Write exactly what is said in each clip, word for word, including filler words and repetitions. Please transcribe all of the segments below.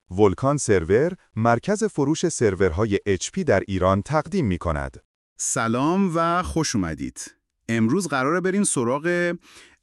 ولکان سرور مرکز فروش سرورهای اچ پی در ایران تقدیم می‌کند. سلام و خوش اومدید. امروز قراره بریم سراغ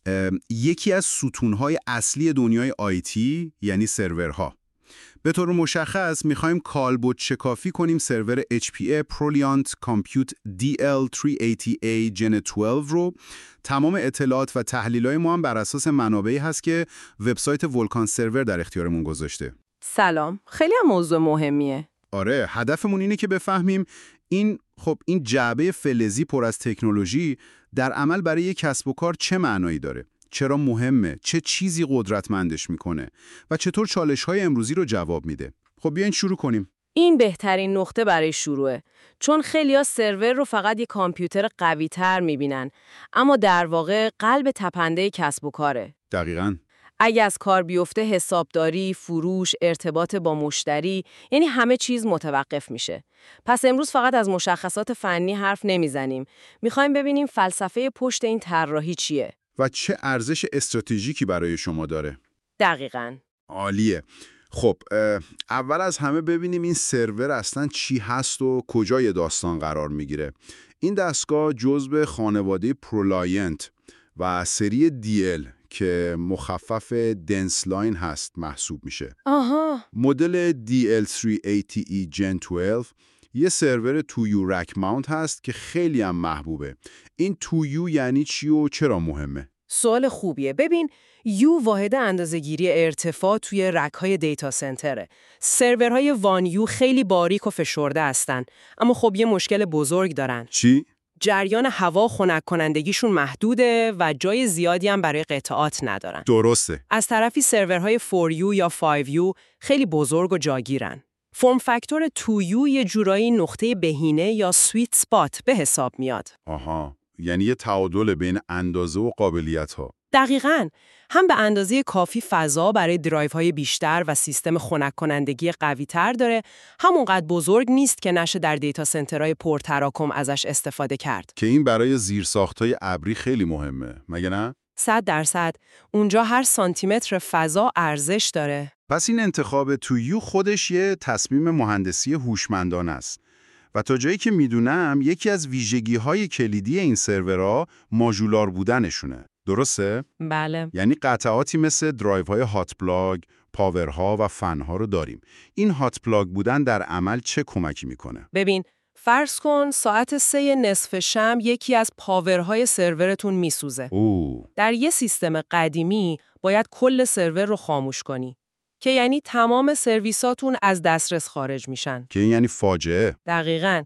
یکی از ستونهای اصلی دنیای آیتی، یعنی سرورها. به طور مشخص میخوایم کالبد شکافی کنیم سرور اچ پی ای Proliant Compute دی ال سیصد و هشتاد ای Gen دوازده رو. تمام اطلاعات و تحلیل‌های ما هم بر اساس منابعی هست که وبسایت ولکان سرور در اختیارمون گذاشته. سلام، خیلی هم موضوع مهمیه. آره، هدفمون اینه که بفهمیم این خب این جعبه فلزی پر از تکنولوژی در عمل برای یک کسب و کار چه معنایی داره؟ چرا مهمه؟ چه چیزی قدرتمندش میکنه؟ و چطور چالش‌های امروزی رو جواب میده؟ خب بیاین شروع کنیم. این بهترین نقطه برای شروعه. چون خیلی‌ها سرور رو فقط یک کامپیوتر قوی‌تر میبینن، اما در واقع قلب تپنده کسب و کاره. دقیقاً. اگه از کار بیفته حسابداری، فروش، ارتباط با مشتری، یعنی همه چیز متوقف میشه. پس امروز فقط از مشخصات فنی حرف نمیزنیم. میخوایم ببینیم فلسفه پشت این طراحی چیه. و چه ارزش استراتژیکی برای شما داره. دقیقاً. عالیه. خب اول از همه ببینیم این سرور اصلاً چی هست و کجای داستان قرار میگیره. این دستگاه جزو خانواده پرولاینت و سری دی ال که مخفف دنس لاین هست محسوب میشه. آها. مدل دی ال سیصد و هشتاد ای Gen دوازده یه سرور تو یو رک ماونت هست که خیلی هم محبوبه. این تو یو یعنی چی و چرا مهمه؟ سوال خوبیه. ببین، یو واحد اندازه‌گیری ارتفاع توی رک‌های دیتا سنتره. سرورهای وان یو خیلی باریک و فشرده هستن، اما خب یه مشکل بزرگ دارن. چی؟ جریان هوا خنک کنندگیشون محدوده و جای زیادی هم برای قطعات ندارن. درسته. از طرفی سرورهای فور یو یا فایو یو خیلی بزرگ و جاگیرن. فرم فاکتور تو یو یه جورایی نقطه بهینه یا سویت سپات به حساب میاد. آها، یعنی یه تعادل بین اندازه و قابلیت‌ها. دقیقاً. هم به اندازه کافی فضا برای درایوهای بیشتر و سیستم خنک کنندگی قوی‌تر داره، همونقدر بزرگ نیست که نشه در دیتا سنترهای پرتراکم ازش استفاده کرد. که این برای زیرساخت‌های ابری خیلی مهمه، مگه نه؟ صد درصد. اونجا هر سانتیمتر فضا ارزش داره. پس این انتخاب تو یو خودش یه تصمیم مهندسی هوشمندانه است. و تا جایی که میدونم یکی از ویژگی‌های کلیدی این سرورها ماژولار بودنشونه. درسته؟ بله. یعنی قطعاتی مثل درایوهای هات پلاگ، پاورها و فنها رو داریم. این هات پلاگ بودن در عمل چه کمکی میکنه؟ ببین، فرض کن ساعت سه نصف شب یکی از پاورهای سرورتون میسوزه. اوه. در یه سیستم قدیمی باید کل سرور رو خاموش کنی. که یعنی تمام سرویساتون از دسترس خارج میشن. که این یعنی فاجعه. دقیقاً.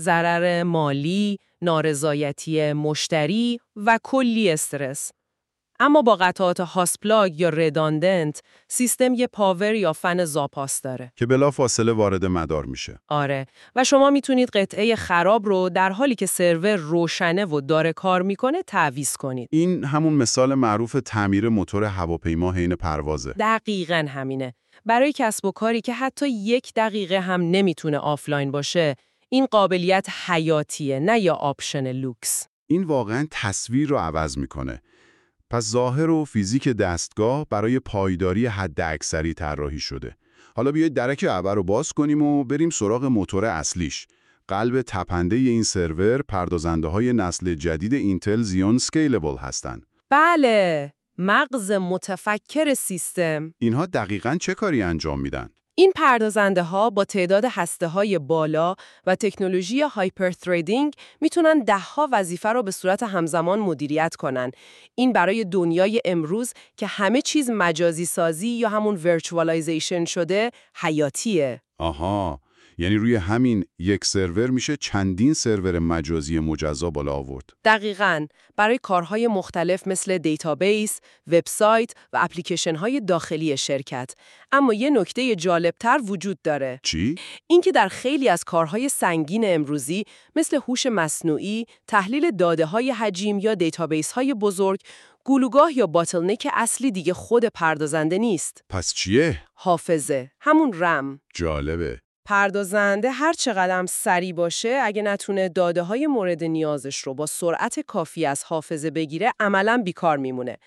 ضرر مالی، نارضایتی مشتری و کلی استرس. اما با قطعات هاسپلاگ یا رداندنت، سیستم یه پاور یا فن زاپاس داره. که بلا فاصله وارد مدار میشه. آره. و شما میتونید قطعه خراب رو در حالی که سرور روشنه و داره کار میکنه تعویض کنید. این همون مثال معروف تعمیر موتور هواپیما حین پروازه. دقیقاً همینه. برای کسب و کاری که حتی یک دقیقه هم نمیتونه آفلاین باشه، این قابلیت حیاتیه، نه یا آپشن لوکس. این واقعاً تصویر رو عوض میکنه. پس ظاهر و فیزیک دستگاه برای پایداری حداکثری طراحی شده. حالا بیایید درک اول رو باز کنیم و بریم سراغ موتور اصلیش. قلب تپنده این سرور پردازنده‌های نسل جدید اینتل زیون سکیلبل هستن. بله، مغز متفکر سیستم. اینها دقیقاً چه کاری انجام میدن؟ این پردازنده ها با تعداد هسته های بالا و تکنولوژی هایپر تریدینگ میتونن ده ها وظیفه رو به صورت همزمان مدیریت کنن. این برای دنیای امروز که همه چیز مجازی سازی یا همون ورچوالایزیشن شده حیاتیه. آها، یعنی روی همین یک سرور میشه چندین سرور مجازی مجزا بالا آورد. دقیقاً. برای کارهای مختلف مثل دیتابیس، وبسایت و اپلیکیشن‌های داخلی شرکت. اما یه نکته جالبتر وجود داره. چی؟ اینکه در خیلی از کارهای سنگین امروزی مثل هوش مصنوعی، تحلیل داده‌های حجیم یا دیتابیس‌های بزرگ، گلوگاه یا باتلنک اصلی دیگه خود پردازنده نیست. پس چیه؟ حافظه، همون رم. جالبه. پردازنده هر چقدر سریع باشه، اگه نتونه داده‌های مورد نیازش رو با سرعت کافی از حافظه بگیره، عملاً بیکار میمونه.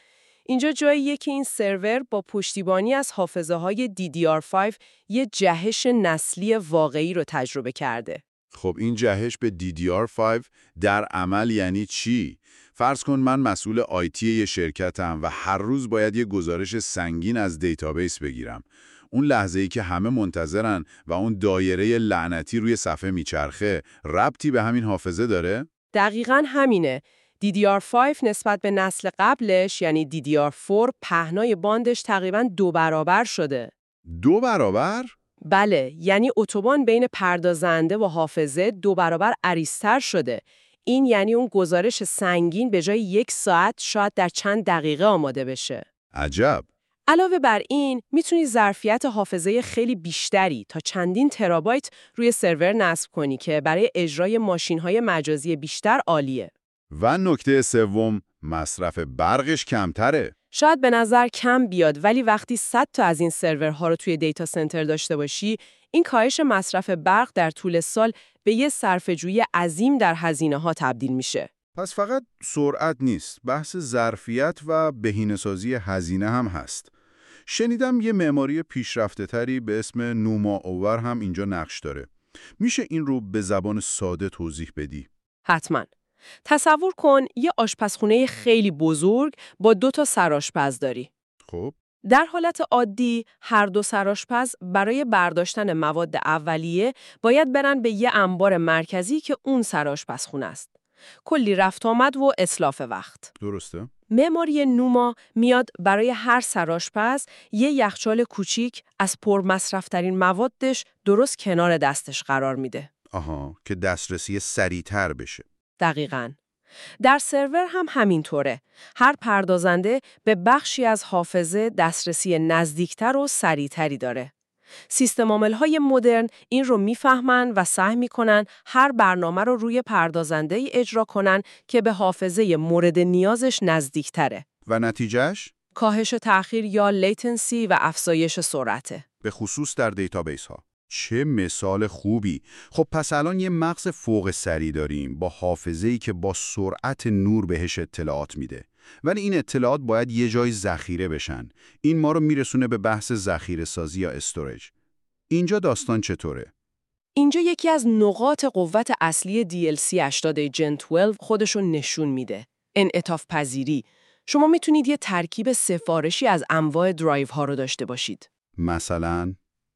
اینجا جاییه که این سرور با پشتیبانی از حافظه‌های دی دی آر پنج یه جهش نسلی واقعی رو تجربه کرده. خب این جهش به دی دی آر پنج در عمل یعنی چی؟ فرض کن من مسئول آیتی یه شرکتم و هر روز باید یه گزارش سنگین از دیتابیس بگیرم. اون لحظه‌ای که همه منتظرن و اون دایره لعنتی روی صفحه میچرخه، ربطی به همین حافظه داره؟ دقیقاً همینه. دی دی آر پنج نسبت به نسل قبلش یعنی دی دی آر چهار پهنای باندش تقریباً دو برابر شده. دو برابر؟ بله، یعنی اتوبان بین پردازنده و حافظه دو برابر عریض‌تر شده. این یعنی اون گزارش سنگین به جای یک ساعت شاید در چند دقیقه آماده بشه. عجب. علاوه بر این، میتونی ظرفیت حافظه خیلی بیشتری تا چندین ترابایت روی سرور نصب کنی که برای اجرای ماشین‌های مجازی بیشتر عالیه. و نکته سوم، مصرف برقش کمتره. شاید به نظر کم بیاد، ولی وقتی صد تا از این سرورها رو توی دیتا سنتر داشته باشی، این کاهش مصرف برق در طول سال به یه صرفه‌جویی عظیم در هزینه‌ها تبدیل میشه. پس فقط سرعت نیست، بحث ظرفیت و بهینه‌سازی هزینه هم هست. شنیدم یه معماری پیشرفته‌تری به اسم نوما اوور هم اینجا نقش داره. میشه این رو به زبان ساده توضیح بدی؟ حتما. تصور کن یه آشپزخونه خیلی بزرگ با دو تا سرآشپز داری. خب در حالت عادی هر دو سرآشپز برای برداشتن مواد اولیه باید برن به یه انبار مرکزی که اون سرآشپزخونه است. کلی رفت آمد و اتلاف وقت. درسته؟ معماری نوما میاد برای هر سرآشپز یه یخچال کوچیک از پرمصرف‌ترین موادش درست کنار دستش قرار میده. آها، که دسترسی سریع‌تر بشه. دقیقاً. در سرور هم همینطوره. هر پردازنده به بخشی از حافظه دسترسی نزدیکتر و سریعتری داره. سیستم عامل‌های مدرن این رو میفهمن و سعی میکنن هر برنامه رو روی پردازنده اجرا کنن که به حافظه مورد نیازش نزدیکتره. و نتیجهش؟ کاهش تأخیر یا لیتنسی و افزایش سرعته. به خصوص در دیتابیس ها. چه مثال خوبی. خب پس الان یه مغز فوق سریع داریم با حافظه‌ای که با سرعت نور بهش اطلاعات میده. ولی این اطلاعات باید یه جای ذخیره بشن. این ما رو میرسونه به بحث ذخیره سازی یا استوریج. اینجا داستان چطوره؟ اینجا یکی از نقاط قوت اصلی دی ال سی هشتاد جن دوازده خودشو نشون میده. انعطاف پذیری. شما میتونید یه ترکیب سفارشی از انواع درایو ها رو داشته باشید. مثلا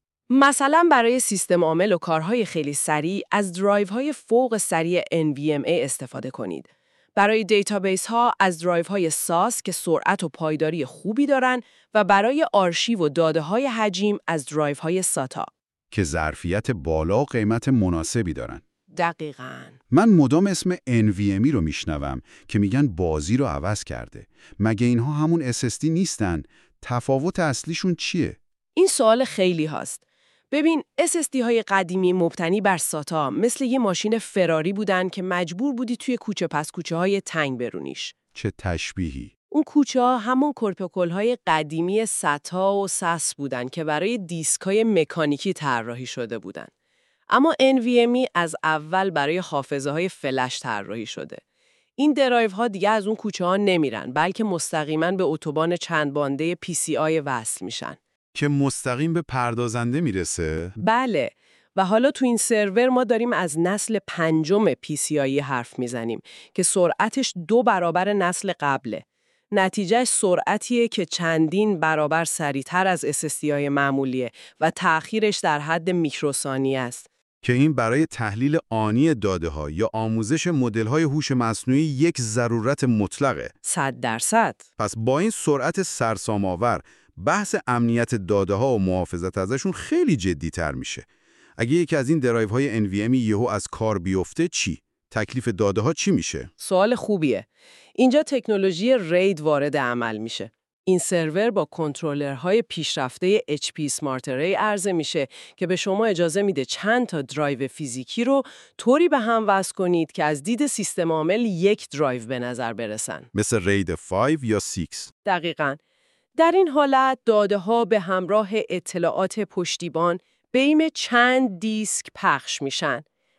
مثلا برای سیستم عامل و کارهای خیلی سریع از درایو های فوق سریع ان وی ام ای استفاده کنید. برای دیتابیس ها از درایو های ساس که سرعت و پایداری خوبی دارن و برای آرشیو و داده های حجم از درایو های ساتا که ظرفیت بالا و قیمت مناسبی دارن. دقیقاً. من مدام اسم ان وی ام ای رو میشنوم که میگن بازی رو عوض کرده. مگه اینها همون اس اس دی نیستن؟ تفاوت اصلیشون چیه؟ این سوال خیلی هاست. ببین، اس اس دی های قدیمی مبتنی بر ساتا مثل یه ماشین فراری بودن که مجبور بودی توی کوچه پس کوچه های تنگ برونیش. چه تشبیهی. اون کوچه ها همون کورپوکول های قدیمی ستا و ساس بودن که برای دیسک های مکانیکی طراحی شده بودن. اما ان وی ام ای از اول برای حافظه های فلش طراحی شده. این درایو ها دیگه از اون کوچه ها نمیرن، بلکه مستقیما به اتوبان چند بانده پی سی آی وصل میشن. که مستقیم به پردازنده میرسه؟ بله. و حالا تو این سرور ما داریم از نسل پنجم پی سی آی حرف میزنیم که سرعتش دو برابر نسل قبله. نتیجه سرعتیه که چندین برابر سریعتر از اس اس دی های معمولیه و تأخیرش در حد میکروثانیه است. که این برای تحلیل آنی داده‌ها یا آموزش مدل‌های هوش مصنوعی یک ضرورت مطلقه. صد درصد. پس با این سرعت سرسام‌آور، بحث امنیت داده‌ها و محافظت ازشون خیلی جدی‌تر میشه. اگه یکی از این درایوهای ان وی ام ای یهو از کار بیفته چی؟ تکلیف داده‌ها چی میشه؟ سوال خوبیه. اینجا تکنولوژی رید وارد عمل میشه. این سرور با کنترلرهای پیشرفته اچ پی Smart Array عرضه میشه که به شما اجازه میده چند تا درایو فیزیکی رو طوری به هم وصل کنید که از دید سیستم عامل یک درایو به نظر برسن. مثل رید پنج یا شش. دقیقاً. در این حالت داده ها به همراه اطلاعات پشتیبان به ایم چند دیسک پخش میشن.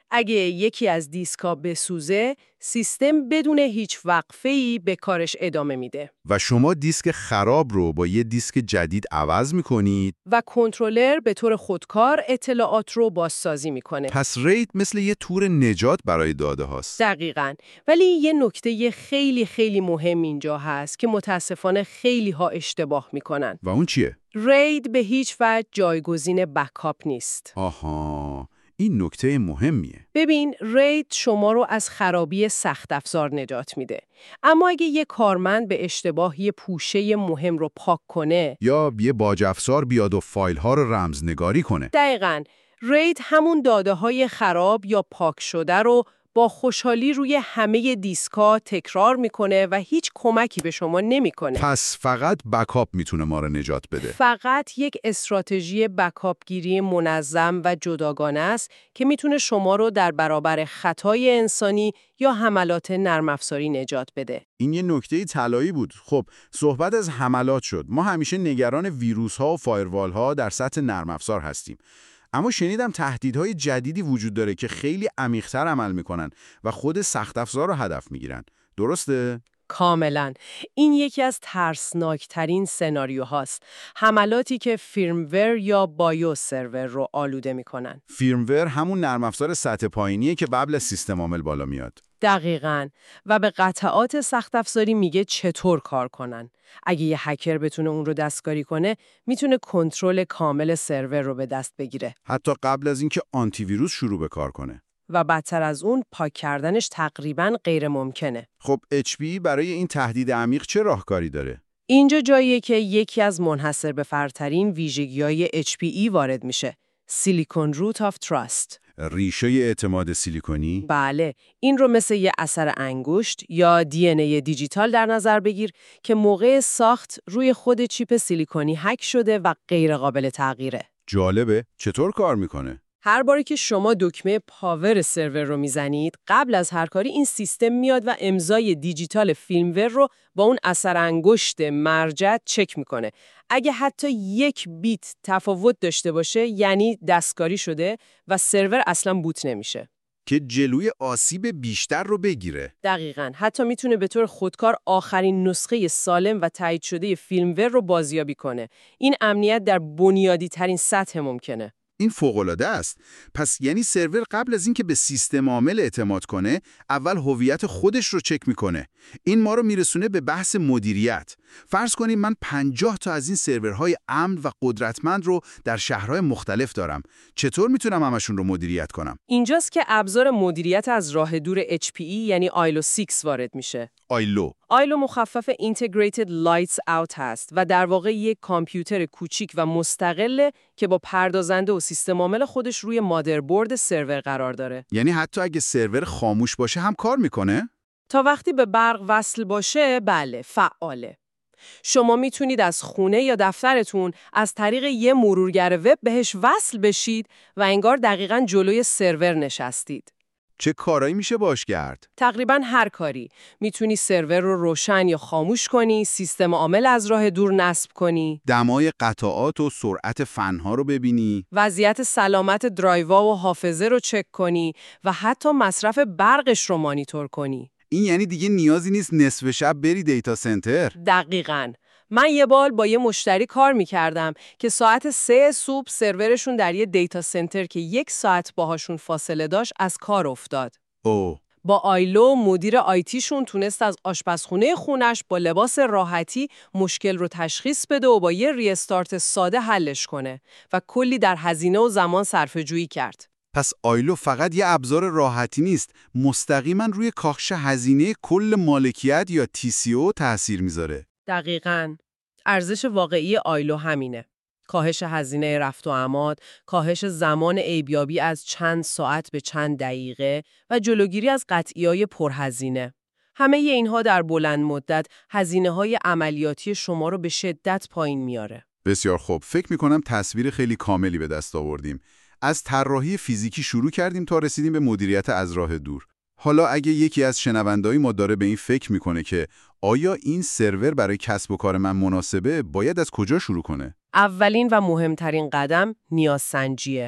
اگه یکی از دیسکا بسوزه، سیستم بدون هیچ وقفه‌ای به کارش ادامه میده. و شما دیسک خراب رو با یه دیسک جدید عوض میکنید. و کنترلر به طور خودکار اطلاعات رو بازسازی میکنه. پس رید مثل یه تور نجات برای داده هاست. دقیقاً. ولی یه نکته خیلی خیلی مهم اینجا هست که متاسفانه خیلی ها اشتباه میکنن. و اون چیه؟ رید به هیچ وجه جایگزین بکاپ نیست. آها، این نکته مهمیه. ببین، رید شما رو از خرابی سخت افزار نجات میده. اما اگه یه کارمند به اشتباه یه پوشه مهم رو پاک کنه یا یه باج افزار بیاد و فایل ها رو رمزنگاری کنه. دقیقاً، رید همون داده های خراب یا پاک شده رو با خوشحالی روی همه دیسکا تکرار میکنه و هیچ کمکی به شما نمیکنه. پس فقط بکاپ میتونه ما رو نجات بده. فقط یک استراتژی بکاپ گیری منظم و جداگانه است که میتونه شما رو در برابر خطای انسانی یا حملات نرم افزاری نجات بده. این یه نکته طلایی بود. خب، صحبت از حملات شد. ما همیشه نگران ویروس ها و فایروال ها در سطح نرم افزار هستیم. اما شنیدم تهدیدهای جدیدی وجود داره که خیلی عمیق‌تر عمل میکنن و خود سخت افزار رو هدف میگیرن. درسته؟ کاملا. این یکی از ترسناکترین سناریوهاست. حملاتی که فرمور یا بایوس سرور رو آلوده میکنن. فرمور همون نرم افزار سطح پایینیه که قبل از سیستم عامل بالا میاد. دقیقاً. و به قطعات سخت افزاری میگه چطور کار کنن. اگه یه هکر بتونه اون رو دستکاری کنه، میتونه کنترل کامل سرور رو به دست بگیره. حتی قبل از اینکه آنتی ویروس شروع به کار کنه. و بدتر از اون، پاک کردنش تقریباً غیر ممکنه. خب اچ پی برای این تهدید عمیق چه راهکاری داره؟ اینجا جاییه که یکی از منحصر به فردترین ویژگی‌های اچ پی ای وارد میشه. سیلیکون روت آف تراست. ریشه اعتماد سیلیکونی؟ بله، این رو مثل یه اثر انگشت یا دی ان ای دیجیتال در نظر بگیر که موقع ساخت روی خود چیپ سیلیکونی هک شده و غیر قابل تغییره. جالبه. چطور کار میکنه؟ هر باری که شما دکمه پاور سرور رو میزنید، قبل از هر کاری این سیستم میاد و امضای دیجیتال فیلمور رو با اون اثر انگشت مرجع چک میکنه. اگه حتی یک بیت تفاوت داشته باشه، یعنی دستکاری شده و سرور اصلا بوت نمیشه. که جلوی آسیب بیشتر رو بگیره. دقیقاً. حتی میتونه به طور خودکار آخرین نسخه سالم و تایید شده فیلمور رو بازیابی کنه. این امنیت در بنیادی ترین سطح ممکنه. این فوق‌العاده است. پس یعنی سرور قبل از اینکه به سیستم عامل اعتماد کنه، اول هویت خودش رو چک میکنه. این ما رو میرسونه به بحث مدیریت. فرض کنیم من پنجاه تا از این سرورهای امن و قدرتمند رو در شهرهای مختلف دارم. چطور میتونم همشون رو مدیریت کنم؟ اینجاست که ابزار مدیریت از راه دور اچ پی ای یعنی آیلو شش وارد میشه. آیلو. آیلو مخفف Integrated Lights Out هست و در واقع یک کامپیوتر کوچیک و مستقله که با پردازنده و سیستم عامل خودش روی مادربرد سرور قرار داره. یعنی حتی اگه سرور خاموش باشه هم کار میکنه؟ تا وقتی به برق وصل باشه، بله، فعاله. شما میتونید از خونه یا دفترتون از طریق یه مرورگر وب بهش وصل بشید و انگار دقیقاً جلوی سرور نشستید. چه کارایی میشه باش کرد؟ تقریباً هر کاری. میتونی سرور رو روشن یا خاموش کنی، سیستم عامل از راه دور نصب کنی، دمای قطعات و سرعت فنها رو ببینی، وضعیت سلامت درایوا و حافظه رو چک کنی و حتی مصرف برقش رو مانیتور کنی. این یعنی دیگه نیازی نیست نصف شب بری دیتا سنتر. دقیقاً. من یه بار با یه مشتری کار میکردم که ساعت سه صبح سرورشون در یه دیتا سنتر که یک ساعت باهاشون فاصله داشت از کار افتاد. او. با آیلو مدیر آیتیشون تونست از آشپزخونه خونش با لباس راحتی مشکل رو تشخیص بده و با یه ریستارت ساده حلش کنه و کلی در هزینه و زمان صرفه‌جویی کرد. پس آیلو فقط یه ابزار راحتی نیست، مستقیما روی کاهش هزینه کل مالکیت یا تی سی او تأثیر میذاره. دقیقاً. ارزش واقعی آیلو همینه. کاهش هزینه رفت و آمد، کاهش زمان عیبیابی از چند ساعت به چند دقیقه و جلوگیری از قطعی‌های پرهزینه. همه ی اینها در بلند مدت هزینه‌های عملیاتی شما رو به شدت پایین میاره. بسیار خوب. فکر میکنم تصویر خیلی کاملی به دست آوردیم. از طراحی فیزیکی شروع کردیم تا رسیدیم به مدیریت از راه دور. حالا اگه یکی از شنونده‌های ما داره به این فکر میکنه که آیا این سرور برای کسب و کار من مناسبه، باید از کجا شروع کنه؟ اولین و مهمترین قدم نیازسنجیه.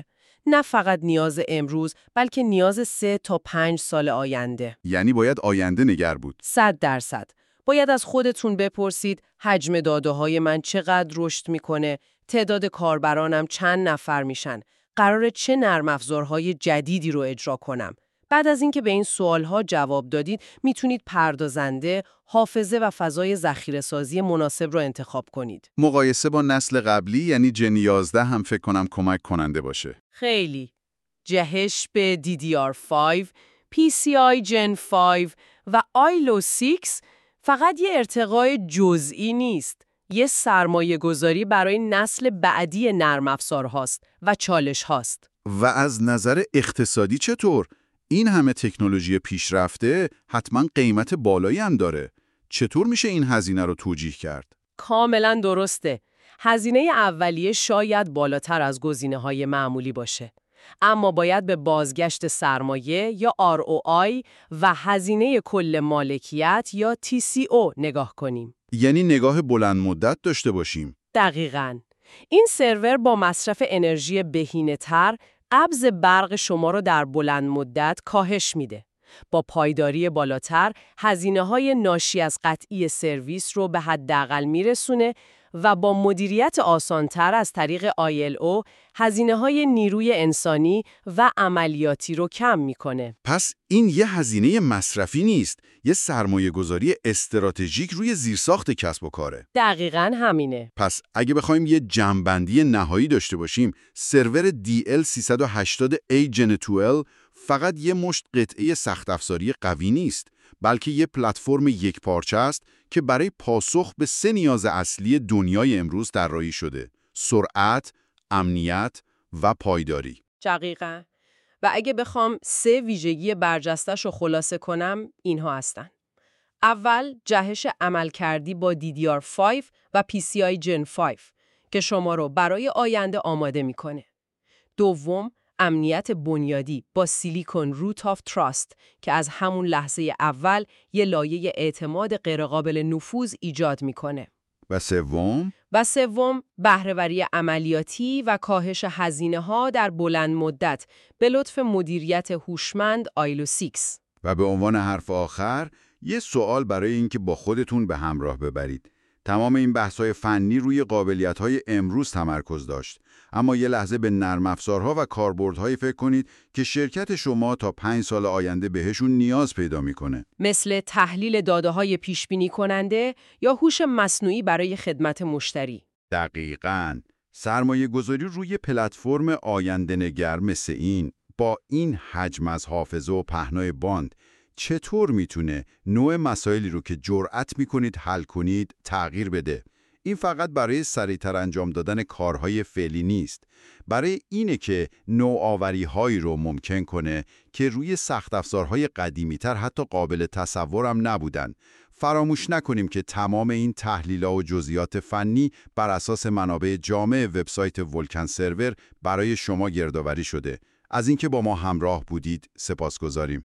نه فقط نیاز امروز، بلکه نیاز سه تا پنج سال آینده. یعنی باید آینده نگر بود. صد درصد. باید از خودتون بپرسید حجم داده‌های من چقدر رشد میکنه، تعداد کاربرانم چند نفر میشن، قراره چه نرم افزارهای جدیدی رو اجرا کنم. بعد از اینکه به این سوالها جواب دادید، میتونید پردازنده، حافظه و فضای ذخیره‌سازی مناسب رو انتخاب کنید. مقایسه با نسل قبلی یعنی جن یازده هم فکر کنم کمک کننده باشه. خیلی. جهش به دی دی آر پنج، پی سی آی جن پنج و آیلو شش فقط یه ارتقای جزئی نیست. یه سرمایه گذاری برای نسل بعدی نرم افزار هاست و چالش هاست. و از نظر اقتصادی چطور؟ این همه تکنولوژی پیشرفته حتما قیمت بالایی هم داره. چطور میشه این هزینه رو توجیه کرد؟ کاملا درسته. هزینه اولیه شاید بالاتر از گزینه‌های معمولی باشه. اما باید به بازگشت سرمایه یا آر او آی و هزینه کل مالکیت یا تی سی او نگاه کنیم. یعنی نگاه بلند مدت داشته باشیم. دقیقاً. این سرور با مصرف انرژی بهینه‌تر قبض برق شما رو در بلند مدت کاهش میده. با پایداری بالاتر، هزینه‌های ناشی از قطعی سرویس رو به حداقل میرسونه و با مدیریت آسانتر از طریق آی ال او هزینه‌های نیروی انسانی و عملیاتی رو کم میکنه. پس این یه هزینه مصرفی نیست، یه سرمایه گذاری استراتژیک روی زیرساخت کسب و کاره. دقیقاً همینه. پس اگه بخوایم یه جمع‌بندی نهایی داشته باشیم، سرور دی ال سیصد و هشتاد ای جن دوازده فقط یه مشت قطعه سخت افزاری قوی نیست، بلکه یه پلتفرم یک پارچه است که برای پاسخ به سه نیاز اصلی دنیای امروز طراحی شده: سرعت، امنیت و پایداری. دقیقاً. و اگه بخوام سه ویژگی برجستش رو خلاصه کنم، اینها هستن. اول، جهش عملکردی با دی دی آر پنج و پی سی آی جن پنج که شما رو برای آینده آماده میکنه. دوم، امنیت بنیادی با سیلیکون روت آف تراست که از همون لحظه اول یه لایه اعتماد غیرقابل نفوذ ایجاد میکنه. و سوم، و سوم، بهره‌وری عملیاتی و کاهش هزینه‌ها در بلند مدت به لطف مدیریت هوشمند آیلو شش. و به عنوان حرف آخر، یه سوال برای اینکه با خودتون به همراه ببرید. تمام این بحث‌های فنی روی قابلیت‌های امروز تمرکز داشت، اما یه لحظه به نرم افزارها و کاربردهایی فکر کنید که شرکت شما تا پنج سال آینده بهشون نیاز پیدا می‌کنه. مثل تحلیل داده‌های پیش‌بینی کننده یا هوش مصنوعی برای خدمت مشتری. دقیقاً. سرمایه گذاری روی پلتفرم آینده نگر مثل این، با این حجم از حافظه و پهنای باند، چطور میتونه نوع مسائلی رو که جرأت میکنید حل کنید تغییر بده؟ این فقط برای سریعتر انجام دادن کارهای فعلی نیست. برای اینه که نوآوری‌هایی رو ممکن کنه که روی سخت افزارهای قدیمی‌تر حتی قابل تصورم نبودن. فراموش نکنیم که تمام این تحلیل‌ها و جزئیات فنی بر اساس منابع جامع وبسایت ولکن سرور برای شما گردآوری شده. از اینکه با ما همراه بودید سپاسگزاریم.